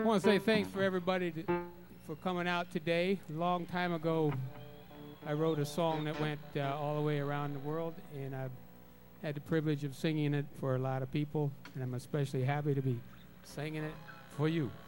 want to say thanks for everybody for coming out today. A long time ago, I wrote a song that went all the way around the world, and I've had the privilege of singing it for a lot of people, and I'm especially happy to be singing it for you.